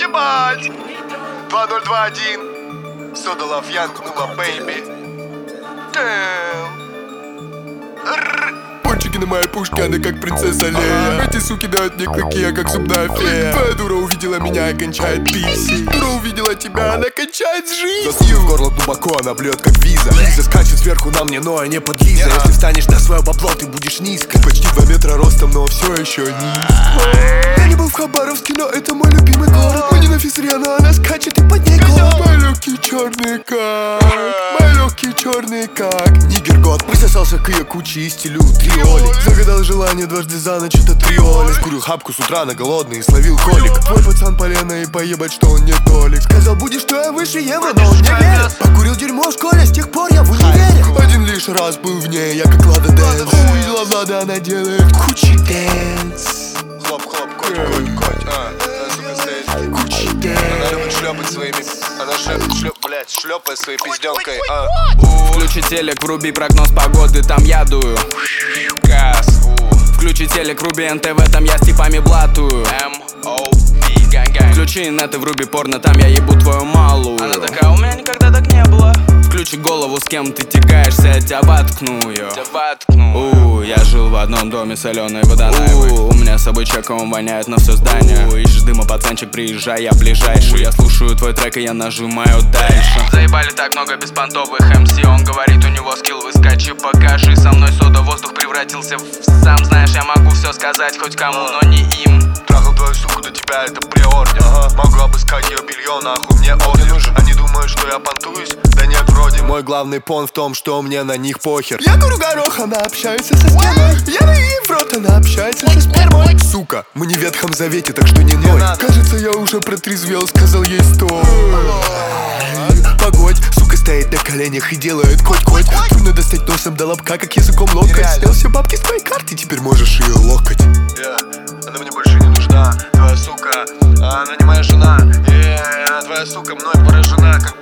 ебать. 2021 Soda Love Young Numa Baby. Пончики на моей пушке, она как принцесса Лея. Эти суки дают мне клыки, я как зубная фея. Твоя дура увидела меня и кончает писи. Дура увидела тебя, она кончает жизнь. Засунув в горло глубоко, она блюет как виза. Лиза скачет сверху на мне, но я не подлиза. Если встанешь на свое бабло, ты будешь низко. Почти 2 метра ростом, но все еще низко. Я не был в Хабаровске, но это мой любимый город. Мы не на физре, но она скачет и под ней год. Мои легкие черные как, мои легкие черные как нигер год. Присосался к ее куче и стилю триоли. Загадал желание дважды за ночь, это триоли. Скурил хапку с утра на голодный и словил колик. Твой пацан полено и поебать, что он не толик. Сказал, будешь что я выше евро, но он не верит. Покурил дерьмо в школе, с тех пор я в универе. Один лишь раз был в ней, я как Лада Дэнс. Увидела Влада, она делает кучи дэнс. Хлоп-хлоп, коть, сука стоит. Кучи дэнс. Она любит шлепать своими, она шлепает своей пизденкой. Включи телек, вруби прогноз погоды, там я дую. Газ. Включи телек, вруби НТВ, там я с типами блатую. M.O.P. Gang. Включи инет и вруби порно, там я ебу твою малую. Она такая, у меня никогда так не было. Включи голову, с кем ты тягаешься, я тебя воткну ее. Я жил в одном доме, соленой водонаевой. У меня с собой чеком воняет на все здание. Ищешь дыма, пацанчик, приезжай, я ближайший. Я слушаю твой трек и я нажимаю дальше. Заебали так много беспонтовых МС. Он говорит, у него скилл, выскочи, покажи. Со мной сода, воздух превратился в... Сам знаешь, я могу все сказать хоть кому, но не им. Трахал твою суку, до тебя это приорден. Могу обыскать ее белье, нахуй мне орден нужен. Они думают, что я понтуюсь, да нет, вроде. Мой главный пон в том, что мне на них похер. Я курю горох, она общается со стеной. Я ей в рот, она общается со спермой. Сука, мы не в Ветхом Завете, так что не ной. Кажется, я уже протрезвел, сказал ей стой. Погодь, сука стоит на коленях и делает коть-коть. Трудно достать носом до лобка, как языком локоть. Снял все бабки с твоей карты, теперь можешь ее локоть. Она мне больше не нужна, твоя сука, она не моя жена. Твоя сука мной поражена, как